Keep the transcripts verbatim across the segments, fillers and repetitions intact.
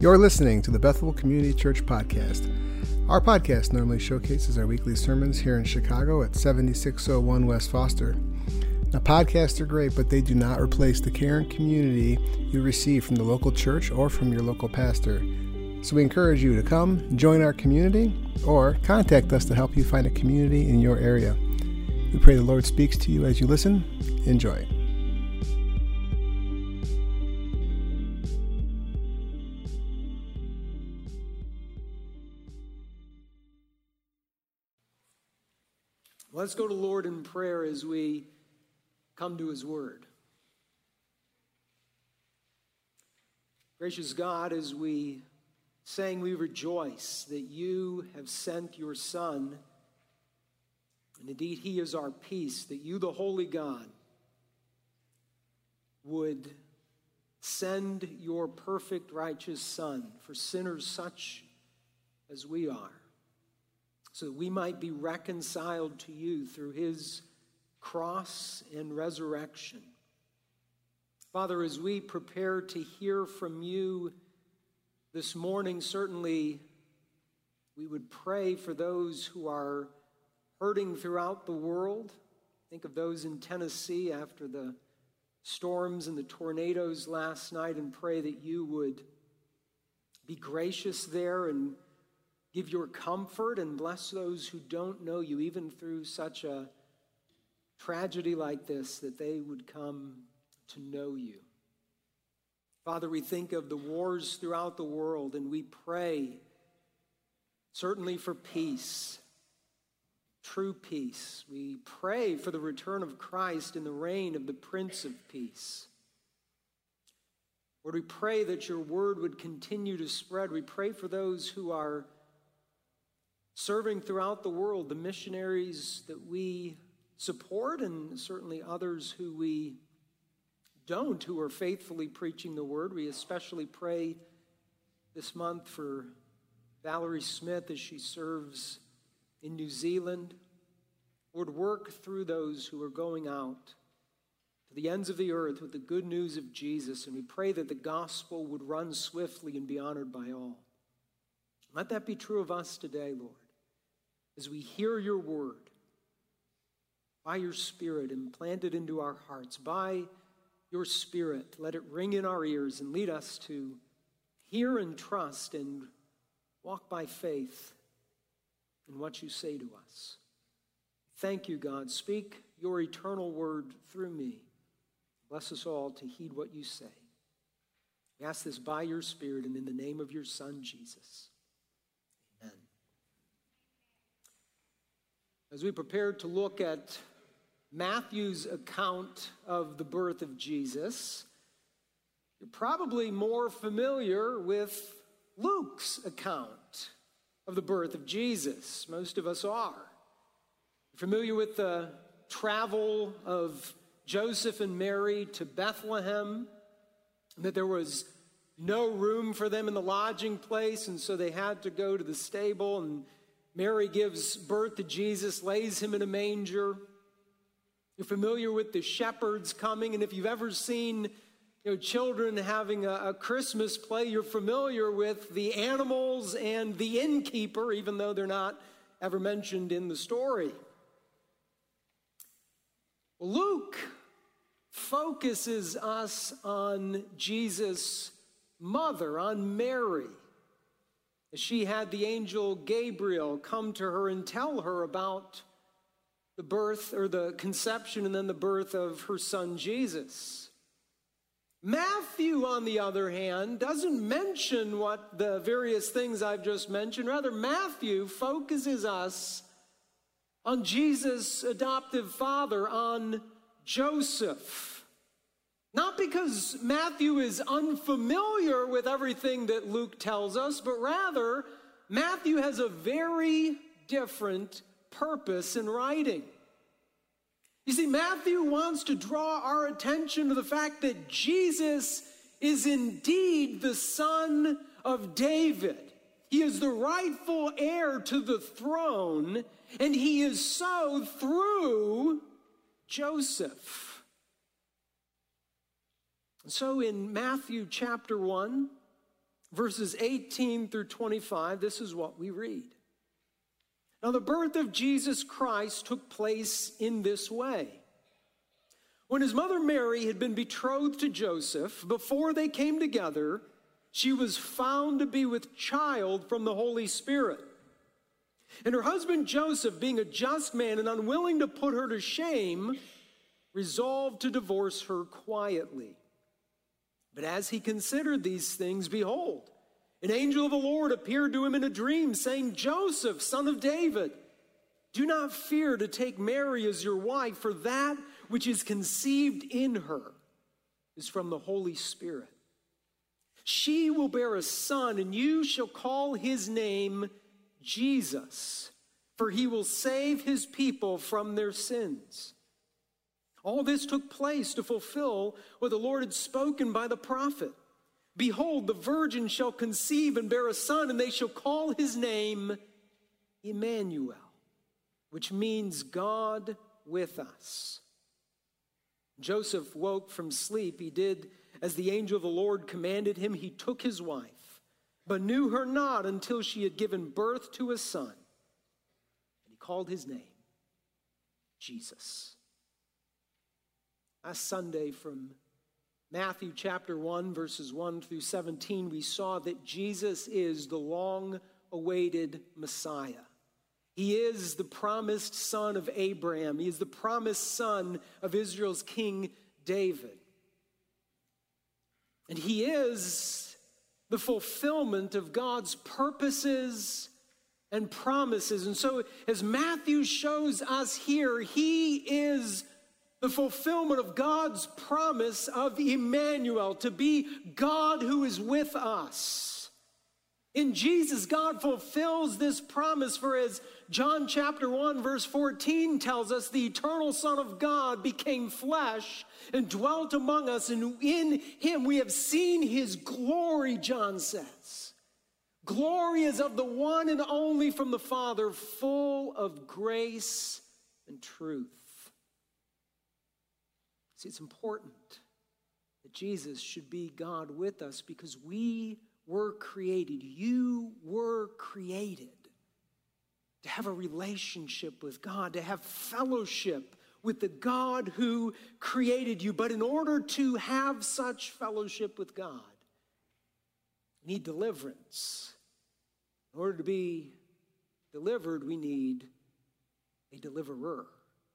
You're listening to the Bethel Community Church Podcast. Our podcast normally showcases our weekly sermons here in Chicago at seventy-six oh one West Foster. Now, podcasts are great, but they do not replace the care and community you receive from the local church or from your local pastor. So we encourage you to come, join our community, or contact us to help you find a community in your area. We pray the Lord speaks to you as you listen. Enjoy. Let's go to Lord in prayer as we come to His Word. Gracious God, as we sang, we rejoice that you have sent your Son, and indeed He is our peace, that you, the Holy God, would send your perfect righteous Son for sinners such as we are, so that we might be reconciled to you through his cross and resurrection. Father, as we prepare to hear from you this morning, certainly we would pray for those who are hurting throughout the world. Think of those in Tennessee after the storms and the tornadoes last night, and pray that you would be gracious there and give your comfort and bless those who don't know you, even through such a tragedy like this, that they would come to know you. Father, we think of the wars throughout the world, and we pray certainly for peace, true peace. We pray for the return of Christ and the reign of the Prince of Peace. Lord, we pray that your word would continue to spread. We pray for those who are serving throughout the world, the missionaries that we support, and certainly others who we don't, who are faithfully preaching the word. We especially pray this month for Valerie Smith as she serves in New Zealand. Lord, work through those who are going out to the ends of the earth with the good news of Jesus, and we pray that the gospel would run swiftly and be honored by all. Let that be true of us today, Lord, as we hear your word by your Spirit implanted into our hearts. By your Spirit, let it ring in our ears and lead us to hear and trust and walk by faith in what you say to us. Thank you, God. Speak your eternal word through me. Bless us all to heed what you say. We ask this by your Spirit and in the name of your Son, Jesus. Amen. As we prepare to look at Matthew's account of the birth of Jesus, you're probably more familiar with Luke's account of the birth of Jesus. Most of us are. You're familiar with the travel of Joseph and Mary to Bethlehem, and that there was no room for them in the lodging place, and so they had to go to the stable, and Mary gives birth to Jesus, lays him in a manger. You're familiar with the shepherds coming, and if you've ever seen, you know, children having a, a Christmas play, you're familiar with the animals and the innkeeper, even though they're not ever mentioned in the story. Luke focuses us on Jesus' mother, on Mary, as she had the angel Gabriel come to her and tell her about the birth or the conception and then the birth of her son Jesus. Matthew, on the other hand, doesn't mention what the various things I've just mentioned. Rather, Matthew focuses us on Jesus' adoptive father, on Joseph. Not because Matthew is unfamiliar with everything that Luke tells us, but rather, Matthew has a very different purpose in writing. You see, Matthew wants to draw our attention to the fact that Jesus is indeed the son of David. He is the rightful heir to the throne, and he is so through Joseph. And so in Matthew chapter one, verses eighteen through twenty-five, this is what we read. Now, the birth of Jesus Christ took place in this way. When his mother Mary had been betrothed to Joseph, before they came together, she was found to be with child from the Holy Spirit. And her husband Joseph, being a just man and unwilling to put her to shame, resolved to divorce her quietly. But as he considered these things, behold, an angel of the Lord appeared to him in a dream, saying, Joseph, son of David, do not fear to take Mary as your wife, for that which is conceived in her is from the Holy Spirit. She will bear a son, and you shall call his name Jesus, for he will save his people from their sins. All this took place to fulfill what the Lord had spoken by the prophet. Behold, the virgin shall conceive and bear a son, and they shall call his name Emmanuel, which means God with us. Joseph woke from sleep. He did as the angel of the Lord commanded him. He took his wife, but knew her not until she had given birth to a son. And he called his name Jesus. Last Sunday from Matthew chapter one, verses one through seventeen, we saw that Jesus is the long-awaited Messiah. He is the promised son of Abraham. He is the promised son of Israel's King David. And he is the fulfillment of God's purposes and promises. And so as Matthew shows us here, he is the fulfillment of God's promise of Emmanuel, to be God who is with us. In Jesus, God fulfills this promise, for as John chapter one, verse fourteen tells us, the eternal Son of God became flesh and dwelt among us, and in him we have seen his glory, John says. Glory is of the one and only from the Father, full of grace and truth. See, it's important that Jesus should be God with us because we were created, you were created to have a relationship with God, to have fellowship with the God who created you. But in order to have such fellowship with God, we need deliverance. In order to be delivered, we need a deliverer.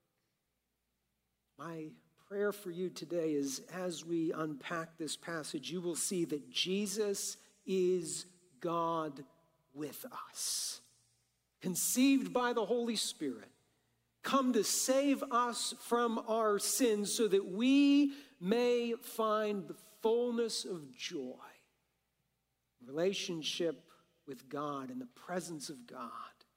My prayer for you today is, as we unpack this passage, you will see that Jesus is God with us, conceived by the Holy Spirit, come to save us from our sins so that we may find the fullness of joy, relationship with God, in the presence of God.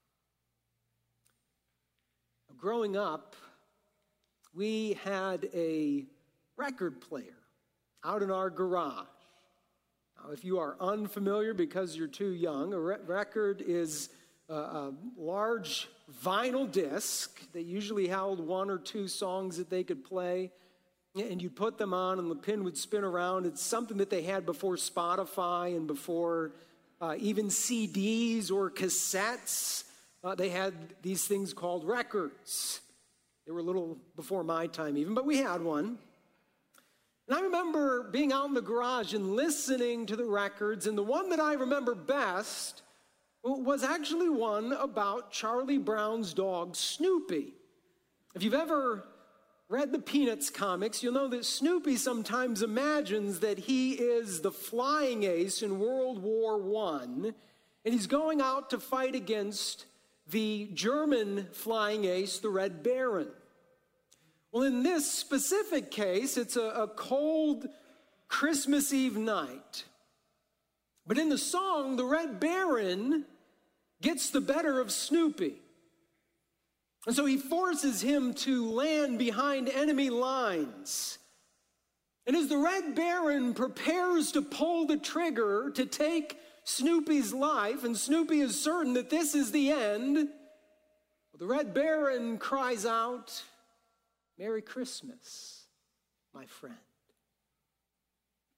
Growing up, we had a record player out in our garage. Now, if you are unfamiliar because you're too young, a re- record is a, a large vinyl disc that usually held one or two songs that they could play, and you'd put them on and the pin would spin around. It's something that they had before Spotify and before uh, even C Ds or cassettes. Uh, they had these things called records. They were a little before my time even, but we had one. And I remember being out in the garage and listening to the records, and the one that I remember best was actually one about Charlie Brown's dog, Snoopy. If you've ever read the Peanuts comics, you'll know that Snoopy sometimes imagines that he is the flying ace in World War One, and he's going out to fight against the German flying ace, the Red Baron. Well, in this specific case, it's a, a cold Christmas Eve night. But in the song, the Red Baron gets the better of Snoopy. And so he forces him to land behind enemy lines. And as the Red Baron prepares to pull the trigger to take Snoopy's life, and Snoopy is certain that this is the end, well, the Red Baron cries out, "Merry Christmas, my friend."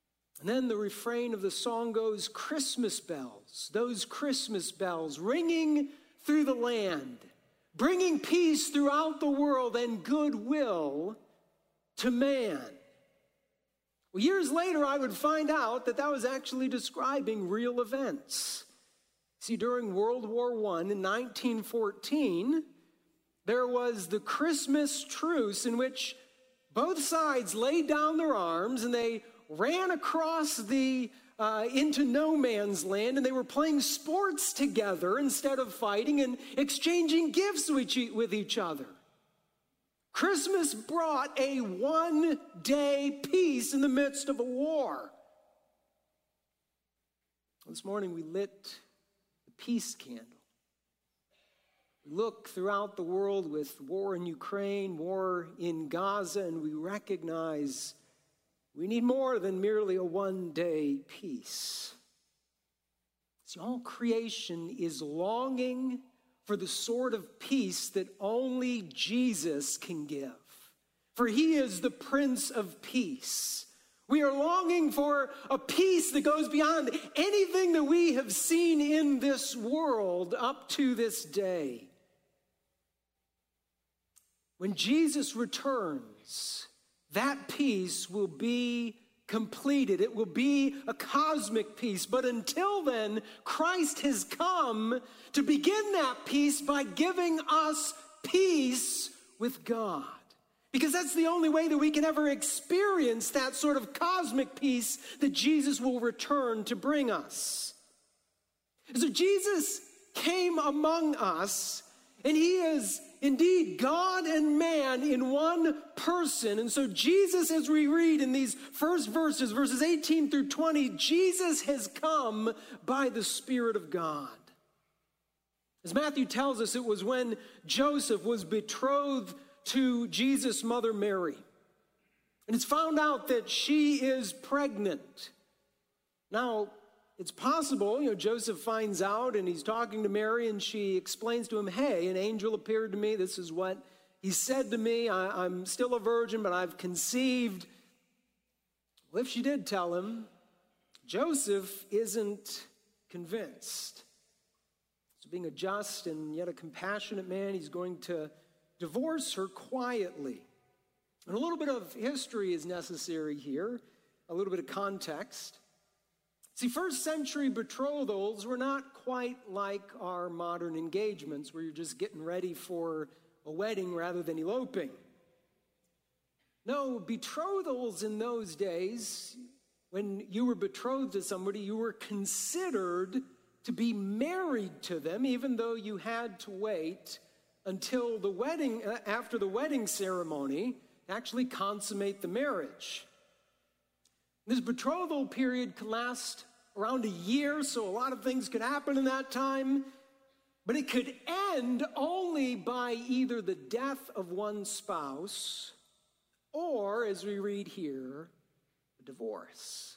And then the refrain of the song goes, Christmas bells, those Christmas bells ringing through the land, bringing peace throughout the world and goodwill to man. Well, years later, I would find out that that was actually describing real events. See, during World War One in nineteen fourteen, there was the Christmas truce in which both sides laid down their arms and they ran across the uh, into no man's land, and they were playing sports together instead of fighting and exchanging gifts with each, with each other. Christmas brought a one-day peace in the midst of a war. This morning we lit the peace candle. We look throughout the world with war in Ukraine, war in Gaza, and we recognize we need more than merely a one-day peace. See, all creation is longing for the sort of peace that only Jesus can give. For he is the Prince of Peace. We are longing for a peace that goes beyond anything that we have seen in this world up to this day. When Jesus returns, that peace will be completed. It will be a cosmic peace. But until then, Christ has come to begin that peace by giving us peace with God. Because that's the only way that we can ever experience that sort of cosmic peace that Jesus will return to bring us. So Jesus came among us, and he is indeed God and man in one person. And so Jesus, as we read in these first verses, verses eighteen through twenty, Jesus has come by the Spirit of God. As Matthew tells us, it was when Joseph was betrothed to Jesus' mother Mary. And it's found out that she is pregnant. Now, it's possible, you know, Joseph finds out and he's talking to Mary and she explains to him, hey, an angel appeared to me. This is what he said to me. I, I'm still a virgin, but I've conceived. Well, if she did tell him, Joseph isn't convinced. So being a just and yet a compassionate man, he's going to divorce her quietly. And a little bit of history is necessary here, a little bit of context. See, first century betrothals were not quite like our modern engagements where you're just getting ready for a wedding rather than eloping. No, betrothals in those days, when you were betrothed to somebody, you were considered to be married to them, even though you had to wait until the wedding, after the wedding ceremony, to actually consummate the marriage. This betrothal period could last around a year, so a lot of things could happen in that time, but it could end only by either the death of one spouse or, as we read here, a divorce.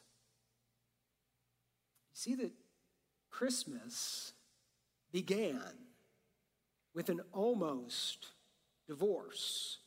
You see that Christmas began with an almost divorce.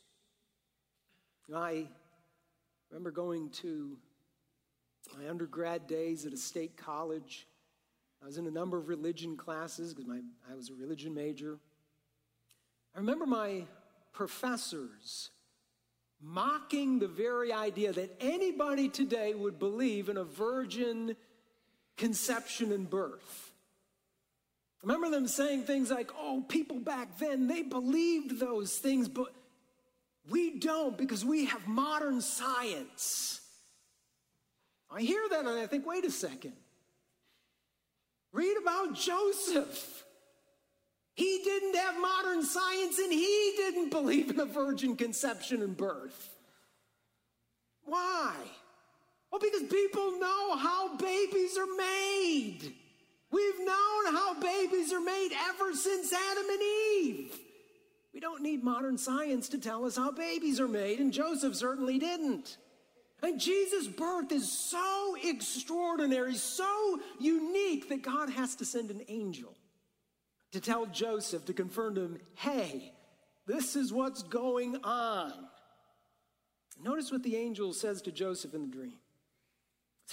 I remember going to my undergrad days at a state college. I was in a number of religion classes because my I was a religion major. I remember my professors mocking the very idea that anybody today would believe in a virgin conception and birth. I remember them saying things like, oh, people back then, they believed those things, but we don't because we have modern science. I hear that and I think, wait a second. Read about Joseph. He didn't have modern science and he didn't believe in a virgin conception and birth. Why? Well, because people know how babies are made. We've known how babies are made ever since Adam and Eve. We don't need modern science to tell us how babies are made, and Joseph certainly didn't. And Jesus' birth is so extraordinary, so unique, that God has to send an angel to tell Joseph, to confirm to him, hey, this is what's going on. Notice what the angel says to Joseph in the dream. It says,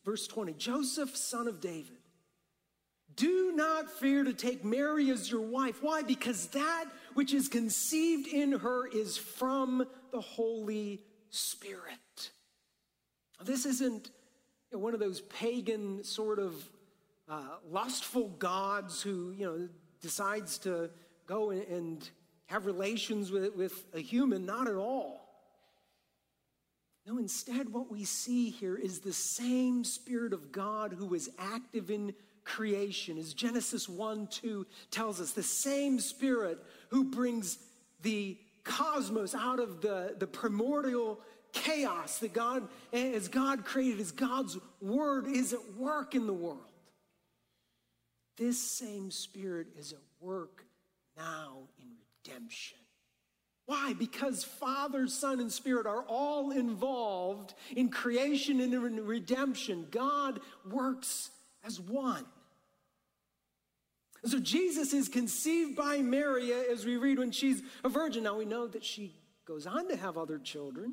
verse twenty, Joseph, son of David, do not fear to take Mary as your wife. Why? Because that which is conceived in her is from the Holy Spirit. This isn't one of those pagan sort of uh, lustful gods who, you know, decides to go and have relations with, with a human. Not at all. No, instead what we see here is the same Spirit of God who is active in creation. As Genesis one two tells us, the same Spirit who brings the cosmos out of the, the primordial chaos that God, as God created, as God's word is at work in the world. This same Spirit is at work now in redemption. Why? Because Father, Son, and Spirit are all involved in creation and in redemption. God works as one. And so Jesus is conceived by Mary, as we read, when she's a virgin. Now we know that she goes on to have other children.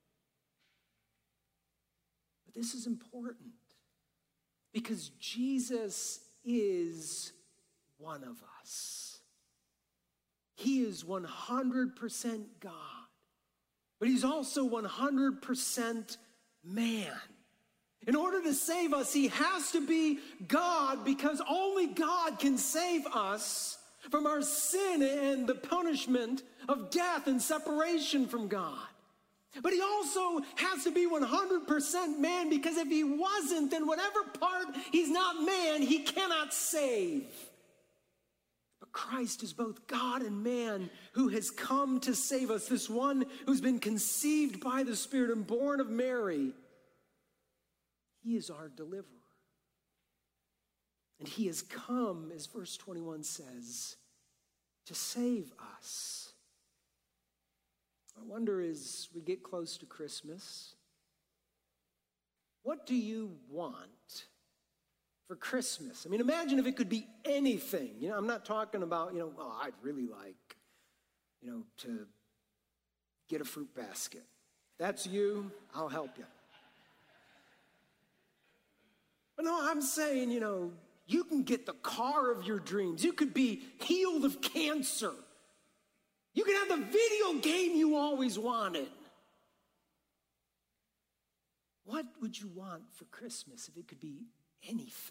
But this is important because Jesus is one of us. He is one hundred percent God, but he's also one hundred percent man. In order to save us, he has to be God because only God can save us from our sin and the punishment of death and separation from God. But he also has to be one hundred percent man because if he wasn't, then whatever part he's not man, he cannot save. But Christ is both God and man who has come to save us. This one who's been conceived by the Spirit and born of Mary. He is our deliverer. And he has come, as verse twenty-one says, to save us. I wonder as we get close to Christmas, what do you want for Christmas? I mean, imagine if it could be anything. You know, I'm not talking about, you know, oh, I'd really like, you know, to get a fruit basket. If that's you, I'll help you. But no, I'm saying, you know, you can get the car of your dreams. You could be healed of cancer. You can have the video game you always wanted. What would you want for Christmas if it could be anything?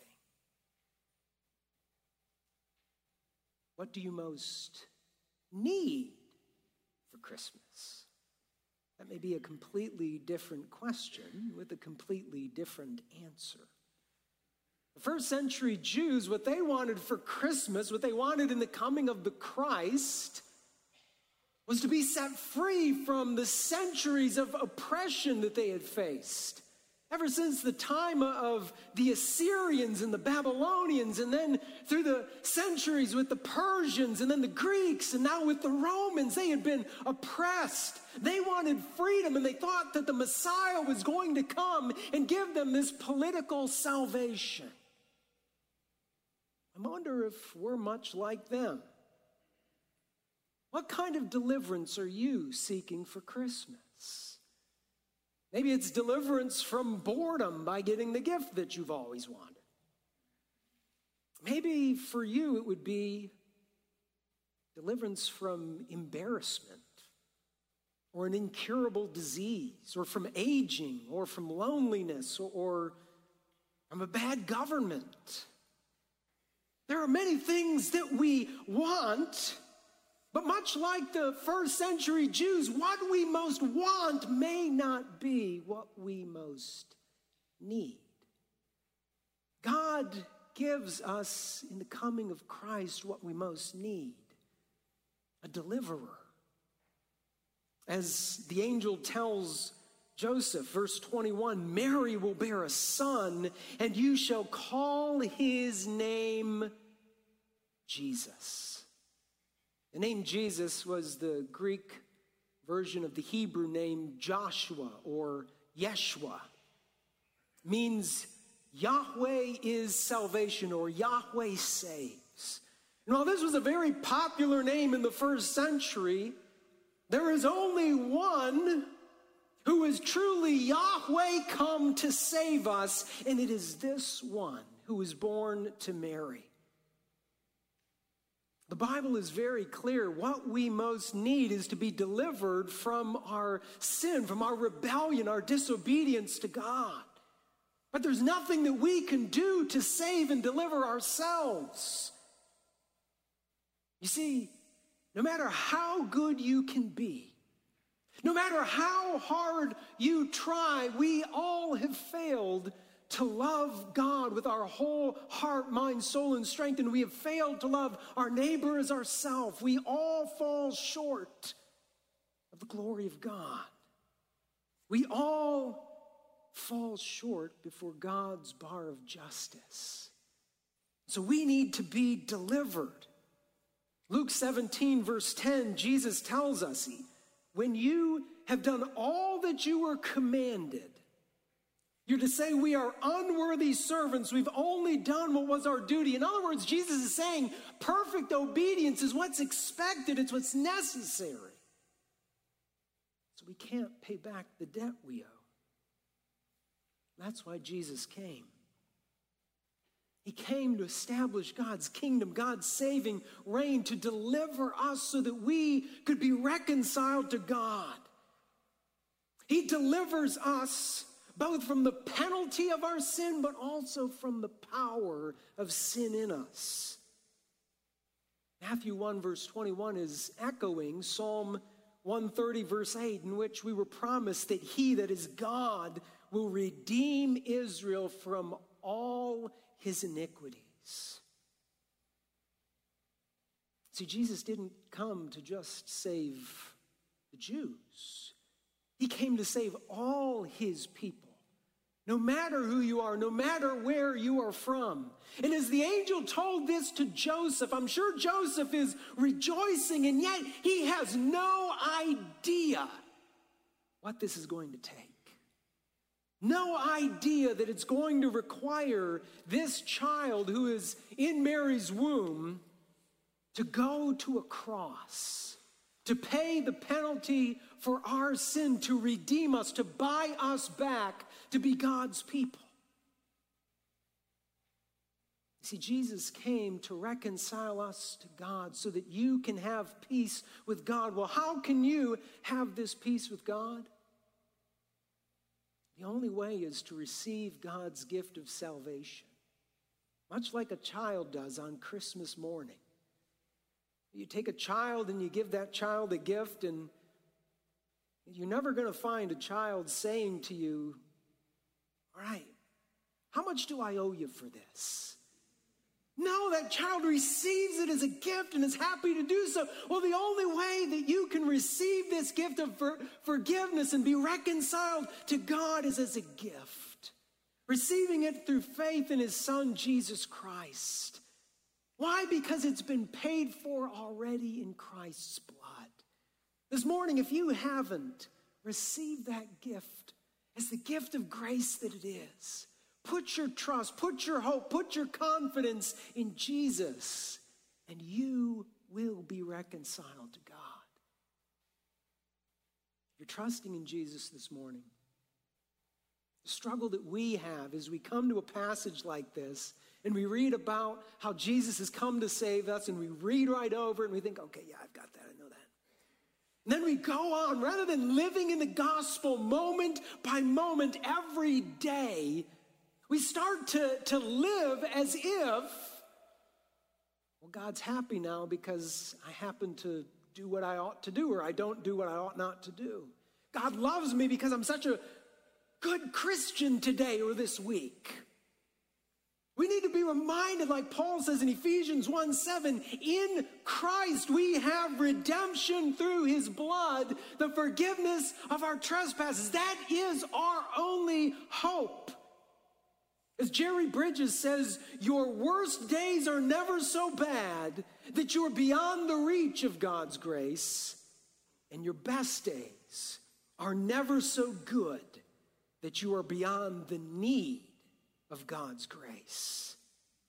What do you most need for Christmas? That may be a completely different question with a completely different answer. The first century Jews, what they wanted for Christmas, what they wanted in the coming of the Christ, was to be set free from the centuries of oppression that they had faced. Ever since the time of the Assyrians and the Babylonians, and then through the centuries with the Persians, and then the Greeks, and now with the Romans, they had been oppressed. They wanted freedom, and they thought that the Messiah was going to come and give them this political salvation. I wonder if we're much like them. What kind of deliverance are you seeking for Christmas? Maybe it's deliverance from boredom by getting the gift that you've always wanted. Maybe for you it would be deliverance from embarrassment or an incurable disease or from aging or from loneliness or from a bad government. There are many things that we want. But much like the first century Jews, what we most want may not be what we most need. God gives us in the coming of Christ what we most need, a deliverer. As the angel tells Joseph, verse twenty-one, Mary will bear a son, and you shall call his name Jesus. The name Jesus was the Greek version of the Hebrew name Joshua or Yeshua. It means Yahweh is salvation or Yahweh saves. And while this was a very popular name in the first century, there is only one who is truly Yahweh come to save us, and it is this one who was born to Mary. The Bible is very clear. What we most need is to be delivered from our sin, from our rebellion, our disobedience to God. But there's nothing that we can do to save and deliver ourselves. You see, no matter how good you can be, no matter how hard you try, we all have failed to love God with our whole heart, mind, soul, and strength, and we have failed to love our neighbor as ourselves. We all fall short of the glory of God. We all fall short before God's bar of justice. So we need to be delivered. Luke seventeen, verse ten, Jesus tells us, when you have done all that you were commanded, you're to say we are unworthy servants. We've only done what was our duty. In other words, Jesus is saying perfect obedience is what's expected. It's what's necessary. So we can't pay back the debt we owe. That's why Jesus came. He came to establish God's kingdom, God's saving reign, to deliver us so that we could be reconciled to God. He delivers us both from the penalty of our sin, but also from the power of sin in us. Matthew one, verse twenty-one is echoing Psalm one thirty, verse eight, in which we were promised that he, that is God, will redeem Israel from all his iniquities. See, Jesus didn't come to just save the Jews. He came to save all his people, no matter who you are, no matter where you are from. And as the angel told this to Joseph, I'm sure Joseph is rejoicing, and yet he has no idea what this is going to take. No idea that it's going to require this child who is in Mary's womb to go to a cross, to pay the penalty for our sin, to redeem us, to buy us back, to be God's people. See, Jesus came to reconcile us to God so that you can have peace with God. Well, how can you have this peace with God? The only way is to receive God's gift of salvation, much like a child does on Christmas morning. You take a child and you give that child a gift, and you're never going to find a child saying to you, all right, how much do I owe you for this? No, that child receives it as a gift and is happy to do so. Well, the only way that you can receive this gift of for- forgiveness and be reconciled to God is as a gift. Receiving it through faith in his Son, Jesus Christ. Why? Because it's been paid for already in Christ's blood. This morning, if you haven't received that gift as the gift of grace that it is, put your trust, put your hope, put your confidence in Jesus, and you will be reconciled to God. If you're trusting in Jesus this morning, the struggle that we have is we come to a passage like this and we read about how Jesus has come to save us, and we read right over it and we think, okay, yeah, I've got that, I know that. And then we go on, rather than living in the gospel moment by moment every day, we start to, to live as if, well, God's happy now because I happen to do what I ought to do, or I don't do what I ought not to do. God loves me because I'm such a good Christian today or this week. We need to be reminded, like Paul says in Ephesians one seven, in Christ we have redemption through his blood, the forgiveness of our trespasses. That is our only hope. As Jerry Bridges says, your worst days are never so bad that you are beyond the reach of God's grace, and your best days are never so good that you are beyond the need of God's grace.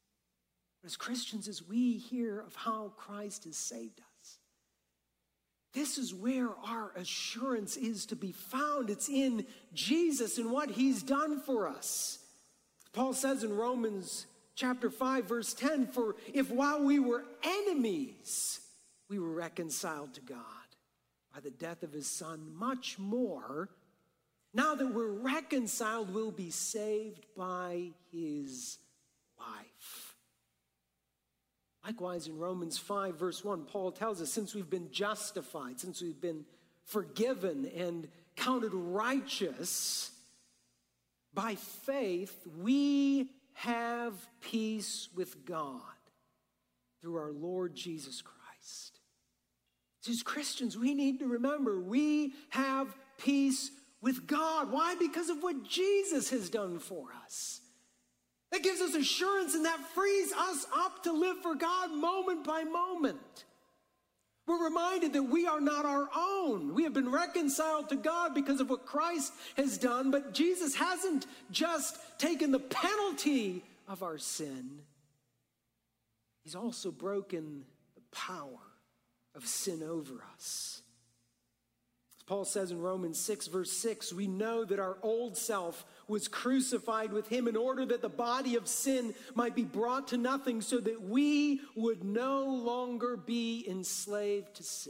But as Christians, as we hear of how Christ has saved us, This is where our assurance is to be found. It's in Jesus and what he's done for us. Paul says in Romans chapter five, verse ten, for if while we were enemies, we were reconciled to God by the death of his son, much more, now that we're reconciled, we'll be saved by his life. Likewise, in Romans five, verse one, Paul tells us, since we've been justified, since we've been forgiven and counted righteous by faith, we have peace with God through our Lord Jesus Christ. So as Christians, we need to remember we have peace with God. Why? Because of what Jesus has done for us. That gives us assurance, and that frees us up to live for God moment by moment. We're reminded that we are not our own. We have been reconciled to God because of what Christ has done, but Jesus hasn't just taken the penalty of our sin. He's also broken the power of sin over us. As Paul says in Romans six, verse six, we know that our old self was crucified with him in order that the body of sin might be brought to nothing, so that we would no longer be enslaved to sin.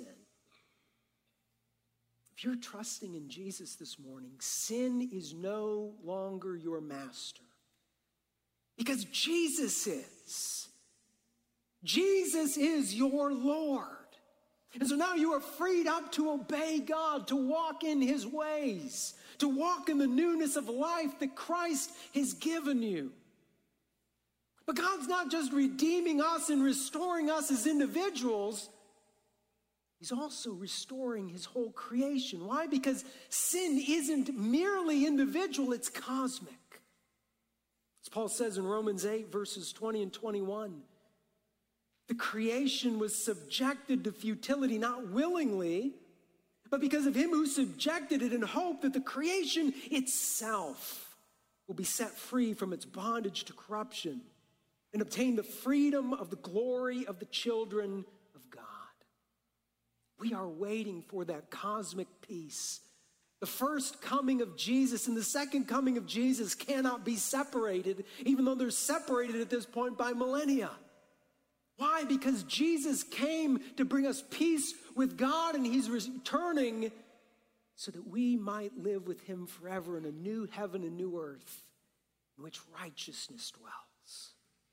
If you're trusting in Jesus this morning, sin is no longer your master, because Jesus is. Jesus is your Lord. And so now you are freed up to obey God, to walk in his ways, to walk in the newness of life that Christ has given you. But God's not just redeeming us and restoring us as individuals. He's also restoring his whole creation. Why? Because sin isn't merely individual, it's cosmic. As Paul says in Romans eight, verses twenty and twenty-one, the creation was subjected to futility, not willingly, but because of him who subjected it, in hope that the creation itself will be set free from its bondage to corruption and obtain the freedom of the glory of the children of God. We are waiting for that cosmic peace. The first coming of Jesus and the second coming of Jesus cannot be separated, even though they're separated at this point by millennia. Why? Because Jesus came to bring us peace with God, and he's returning so that we might live with him forever in a new heaven and new earth in which righteousness dwells.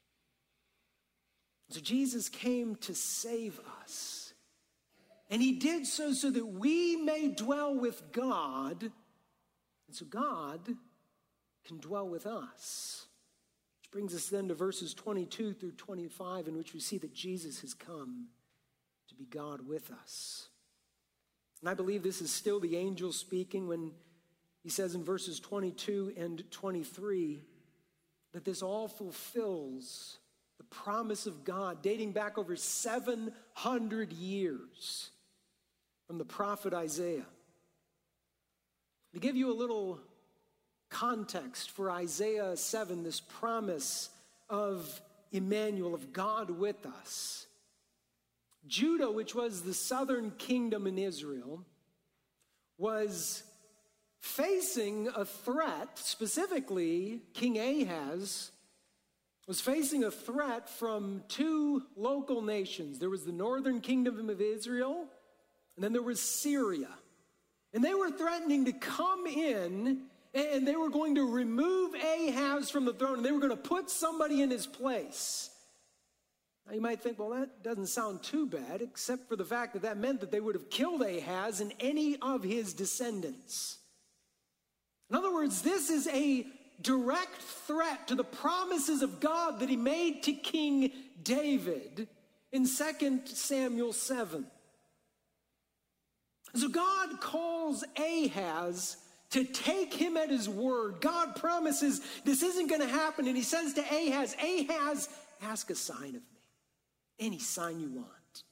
So Jesus came to save us, and he did so so that we may dwell with God, and so God can dwell with us. Brings us then to verses twenty-two through twenty-five, in which we see that Jesus has come to be God with us. And I believe this is still the angel speaking when he says in verses twenty-two and twenty-three that this all fulfills the promise of God dating back over seven hundred years from the prophet Isaiah. To give you a little context for Isaiah seven, this promise of Emmanuel, of God with us. Judah, which was the southern kingdom in Israel, was facing a threat. Specifically, King Ahaz was facing a threat from two local nations. There was the northern kingdom of Israel, and then there was Syria. And they were threatening to come in, and they were going to remove Ahaz from the throne, and they were going to put somebody in his place. Now you might think, well, that doesn't sound too bad, except for the fact that that meant that they would have killed Ahaz and any of his descendants. In other words, this is a direct threat to the promises of God that he made to King David in Second Samuel seven. So God calls Ahaz to take him at his word. God promises this isn't going to happen. And he says to Ahaz, Ahaz, ask a sign of me. Any sign you want.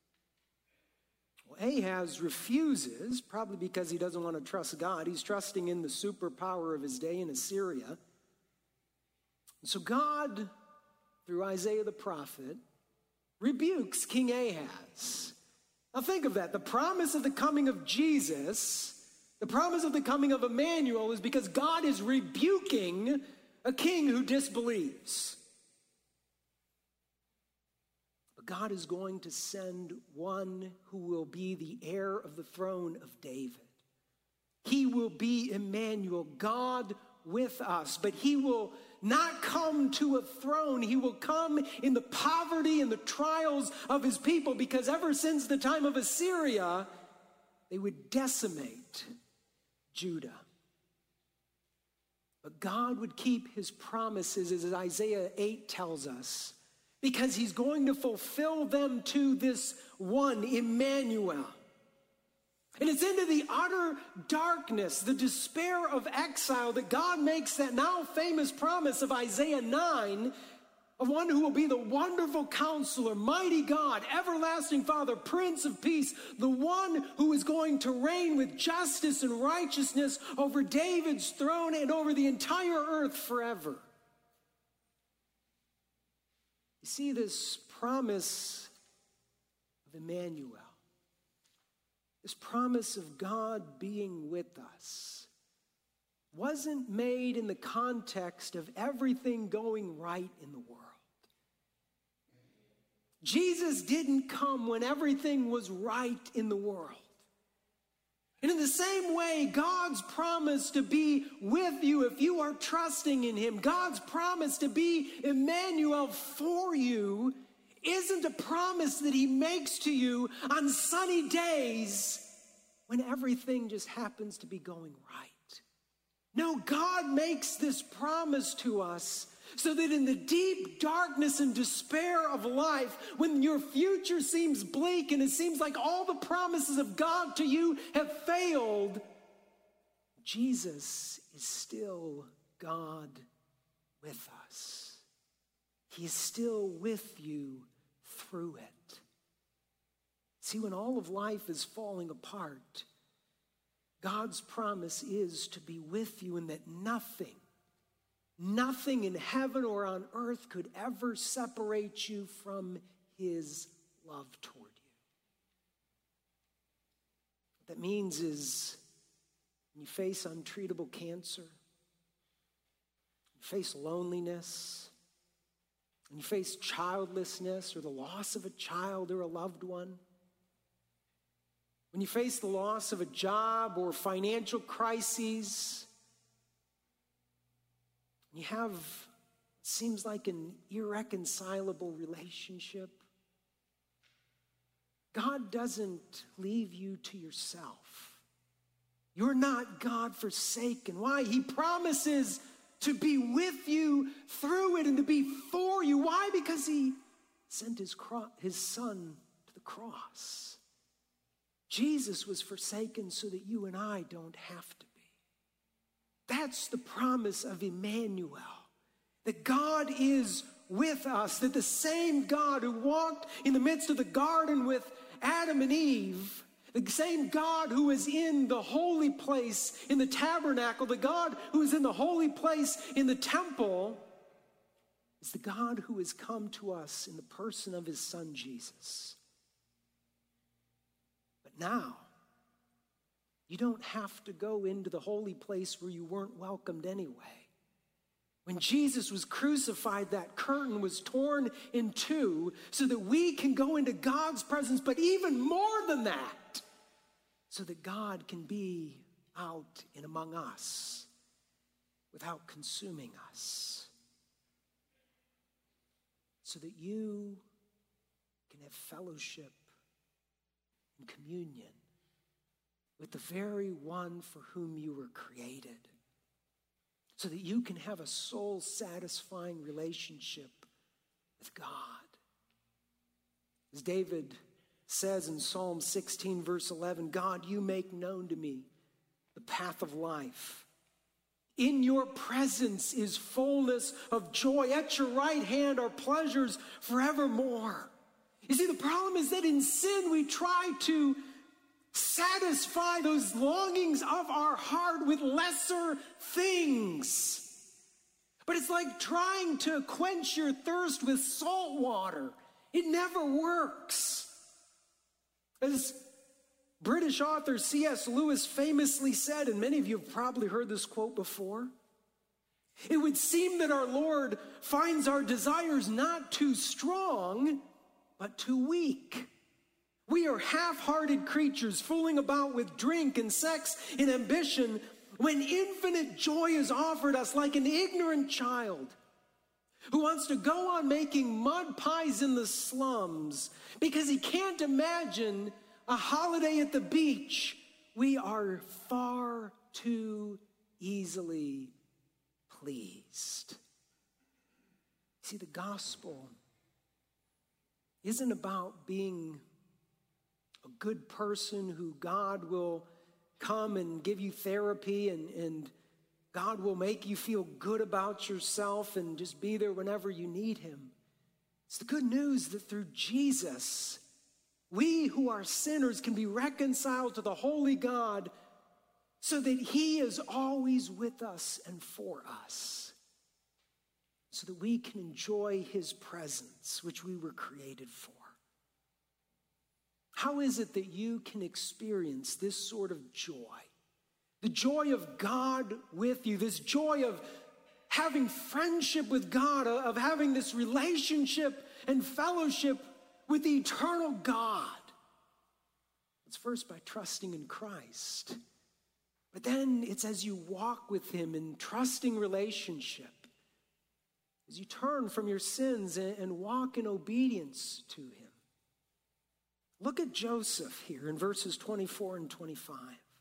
Well, Ahaz refuses, probably because he doesn't want to trust God. He's trusting in the superpower of his day in Assyria. And so God, through Isaiah the prophet, rebukes King Ahaz. Now think of that. The promise of the coming of Jesus, the promise of the coming of Emmanuel, is because God is rebuking a king who disbelieves. But God is going to send one who will be the heir of the throne of David. He will be Emmanuel, God with us, but he will not come to a throne. He will come in the poverty and the trials of his people, because ever since the time of Assyria, they would decimate Judah. But God would keep his promises, as Isaiah eight tells us, because he's going to fulfill them to this one, Emmanuel. And it's into the utter darkness, the despair of exile, that God makes that now famous promise of Isaiah nine, of one who will be the wonderful counselor, mighty God, everlasting Father, Prince of Peace, the one who is going to reign with justice and righteousness over David's throne and over the entire earth forever. You see, this promise of Emmanuel, this promise of God being with us, wasn't made in the context of everything going right in the world. Jesus didn't come when everything was right in the world. And in the same way, God's promise to be with you if you are trusting in him, God's promise to be Emmanuel for you, isn't a promise that he makes to you on sunny days when everything just happens to be going right. No, God makes this promise to us so that in the deep darkness and despair of life, when your future seems bleak and it seems like all the promises of God to you have failed, Jesus is still God with us. He is still with you through it. See, when all of life is falling apart, God's promise is to be with you, and that nothing, nothing in heaven or on earth could ever separate you from his love toward you. What that means is when you face untreatable cancer, you face loneliness, and you face childlessness or the loss of a child or a loved one, when you face the loss of a job or financial crises, you have what seems like an irreconcilable relationship, God doesn't leave you to yourself. You're not God forsaken. Why? He promises to be with you through it and to be for you. Why? Because he sent his, cro- his son to the cross. Jesus was forsaken so that you and I don't have to be. That's the promise of Emmanuel, that God is with us, that the same God who walked in the midst of the garden with Adam and Eve, the same God who is in the holy place in the tabernacle, the God who is in the holy place in the temple, is the God who has come to us in the person of his son Jesus. But now, you don't have to go into the holy place where you weren't welcomed anyway. When Jesus was crucified, that curtain was torn in two so that we can go into God's presence, but even more than that, so that God can be out and among us without consuming us, so that you can have fellowship and communion with the very one for whom you were created, so that you can have a soul-satisfying relationship with God. As David says in Psalm sixteen, verse eleven, God, you make known to me the path of life. In your presence is fullness of joy. At your right hand are pleasures forevermore. You see, the problem is that in sin we try to satisfy those longings of our heart with lesser things. But it's like trying to quench your thirst with salt water. It never works. As British author C S Lewis famously said, and many of you have probably heard this quote before, it would seem that our Lord finds our desires not too strong, but too weak. We are half-hearted creatures fooling about with drink and sex and ambition when infinite joy is offered us like an ignorant child who wants to go on making mud pies in the slums because he can't imagine a holiday at the beach. We are far too easily pleased. See, the gospel isn't about being a good person who God will come and give you therapy and, and God will make you feel good about yourself and just be there whenever you need him. It's the good news that through Jesus, we who are sinners can be reconciled to the holy God so that he is always with us and for us, so that we can enjoy his presence, which we were created for. How is it that you can experience this sort of joy? The joy of God with you, this joy of having friendship with God, of having this relationship and fellowship with the eternal God. It's first by trusting in Christ. But then it's as you walk with him in trusting relationship, as you turn from your sins and walk in obedience to him. Look at Joseph here in verses twenty-four and twenty-five.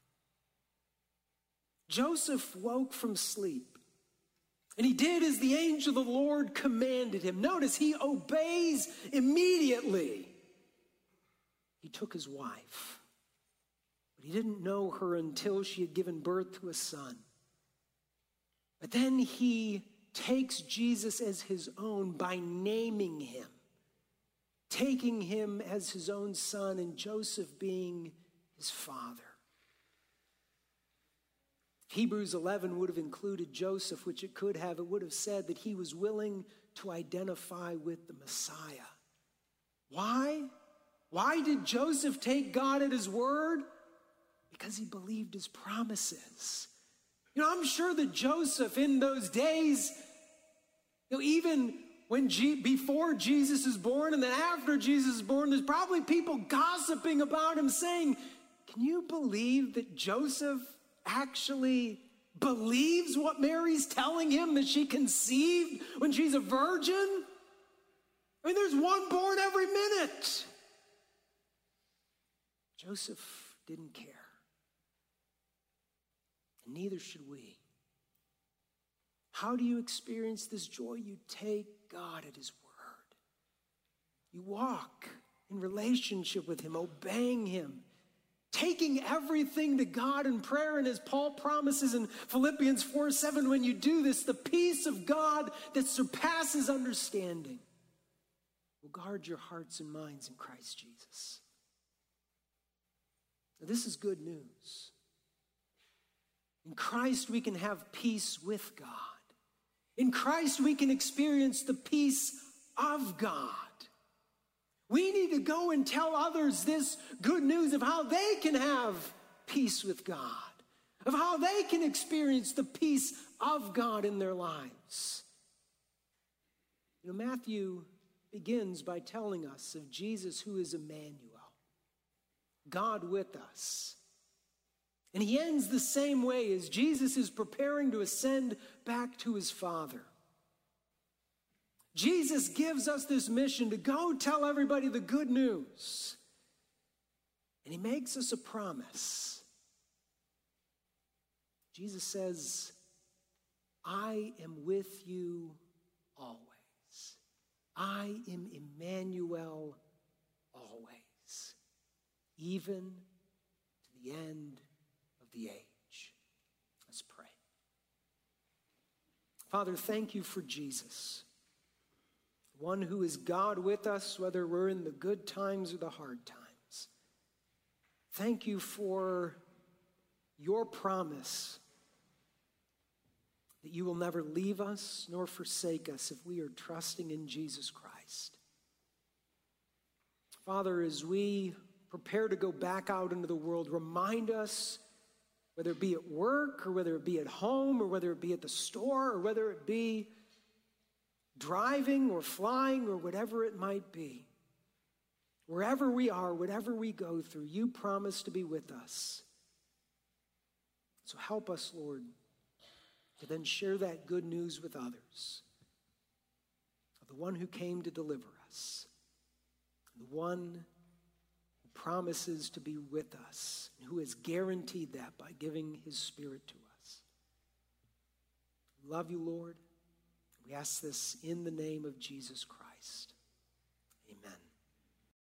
Joseph woke from sleep, and he did as the angel of the Lord commanded him. Notice, he obeys immediately. He took his wife, but he didn't know her until she had given birth to a son. But then he takes Jesus as his own by naming him, taking him as his own son, and Joseph being his father. Hebrews eleven would have included Joseph, which it could have. It would have said that he was willing to identify with the Messiah. Why? Why did Joseph take God at his word? Because he believed his promises. You know, I'm sure that Joseph in those days, you know, even when G- before Jesus is born and then after Jesus is born, there's probably people gossiping about him saying, can you believe that Joseph actually believes what Mary's telling him, that she conceived when she's a virgin? I mean, there's one born every minute. Joseph didn't care. And neither should we. How do you experience this joy? You take God at his word. You walk in relationship with him, obeying him, taking everything to God in prayer. And as Paul promises in Philippians four seven, when you do this, the peace of God that surpasses understanding will guard your hearts and minds in Christ Jesus. Now, this is good news. In Christ, we can have peace with God. In Christ, we can experience the peace of God. We need to go and tell others this good news of how they can have peace with God, of how they can experience the peace of God in their lives. You know, Matthew begins by telling us of Jesus, who is Emmanuel, God with us. And he ends the same way as Jesus is preparing to ascend back to his Father. Jesus gives us this mission to go tell everybody the good news. And he makes us a promise. Jesus says, I am with you always. I am Emmanuel always, even to the end of the age. Let's pray. Father, thank you for Jesus, one who is God with us, whether we're in the good times or the hard times. Thank you for your promise that you will never leave us nor forsake us if we are trusting in Jesus Christ. Father, as we prepare to go back out into the world, remind us, whether it be at work or whether it be at home or whether it be at the store or whether it be driving or flying or whatever it might be. Wherever we are, whatever we go through, you promise to be with us. So help us, Lord, to then share that good news with others of the one who came to deliver us, the one who promises to be with us, and who has guaranteed that by giving his Spirit to us. We love you, Lord. We ask this in the name of Jesus Christ. Amen.